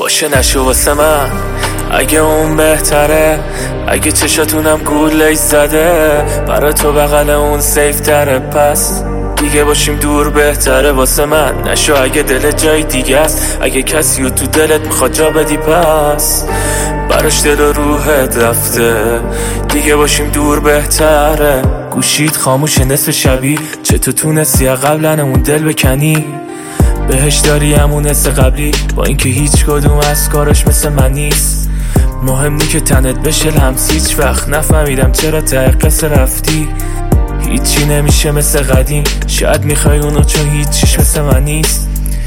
باشه نشه واسه من اگه اون بهتره، اگه چشاتونم گولش زده برا تو بغل اون سیف تره، پس دیگه باشیم دور بهتره واسه من. نشو اگه دل جای دیگه است، اگه کسی رو تو دلت میخواد جا بدی پس براش دل و روحت رفته، دیگه باشیم دور بهتره. گوشید خاموشه نصف شبی، چطور تونستی قبلا اون دل بکنی؟ بهش داری همون حس قبلی، با اینکه هیچ کدوم از کارش مثل من نیست. مهم نی که تنت بشه لمس، هیچ وقت نفهمیدم چرا ته قصه رفتی. هیچی نمیشه مثل قدیم، شاید میخوای اونو چون هیچیش مثل من نیست.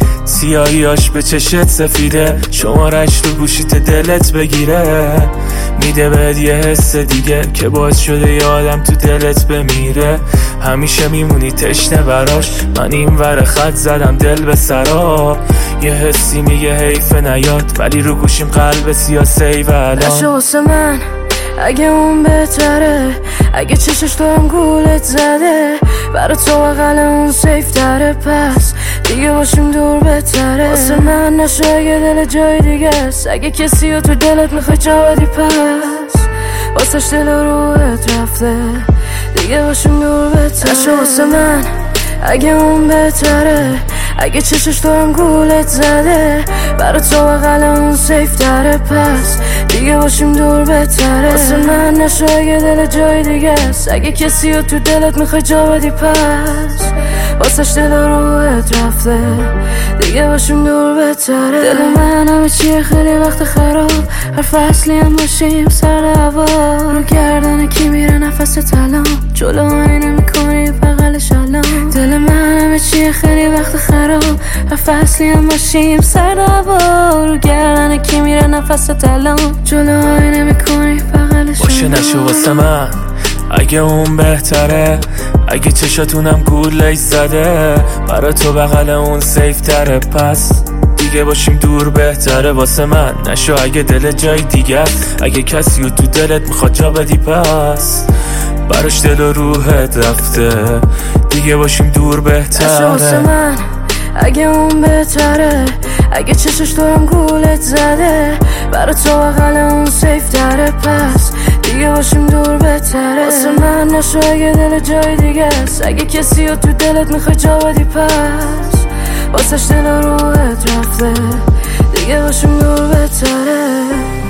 سیاهیاش به چشت سفیده، شمارش رو گوشیت دلت بگیره، میده بهت یه حس دیگه که باعث شده یه آدم تو دلت بمیره. همیشه میمونی تشنه براش، من این ور خط زدم دل به سراب. یه حسی میگه حیف نیاد، ولی رو گوشیم قلب سیاسه و الان نشو واسه من اگه اون بهتره، اگه چشش دارم گولت زده برا تو بغل اون سیف تره، پس دیگه باشیم دور بهتره واسه من. نشو اگه دل جای دیگه است، اگه کسی رو تو دلت میخوای جا بدی پس واسش دل و روحت رفته، دیگه باشیم دور بهتره. نشو واسه من اگه اون بهتره، اگه چشش دارم گولت زده برا تو بغل اون سیف تره، پس دیگه باشیم دور بهتره واسه من. نشو اگه دل جای دیگه است، اگه کسی رو تو دلت میخوای جا بدی پس واسش دل و روحت رفته، دیگه باشیم دور بهتره. دل من همه چیه خیلی وقت خراب، هر فصلی هم باشیم سر هوا، رو گردن کی میره نفس تلام، جلو آینه میکنی بغلش الان. دل من همه چیه خیلی وقت خراب، هر فصلی هم باشیم سر هوا، رو گردن کی میره نفس تلام، جلو آینه میکنی بغلش باشه نشه واسه من اگه اون بهتره، اگه چشاتونم گولش زده برا تو بغل اون سیف تره، پس دیگه باشیم دور بهتره واسه من. نشو اگه دل جای دیگه است، اگه کسی رو تو دلت میخواد جا بدی پس براش دل و روحت رفته، دیگه باشیم دور بهتره. نشو واسه من اگه اون بهتره، اگه چشش دارم گولت زده برا تو بغل اون سیف تره، پس دیگه باشیم دور بهتره واسه من. نشو اگه دل جای دیگه است، اگه کسی رو تو دلت میخوای جا بدی پس واسش دل و روحت رفته، دیگه باشیم دور بهتره.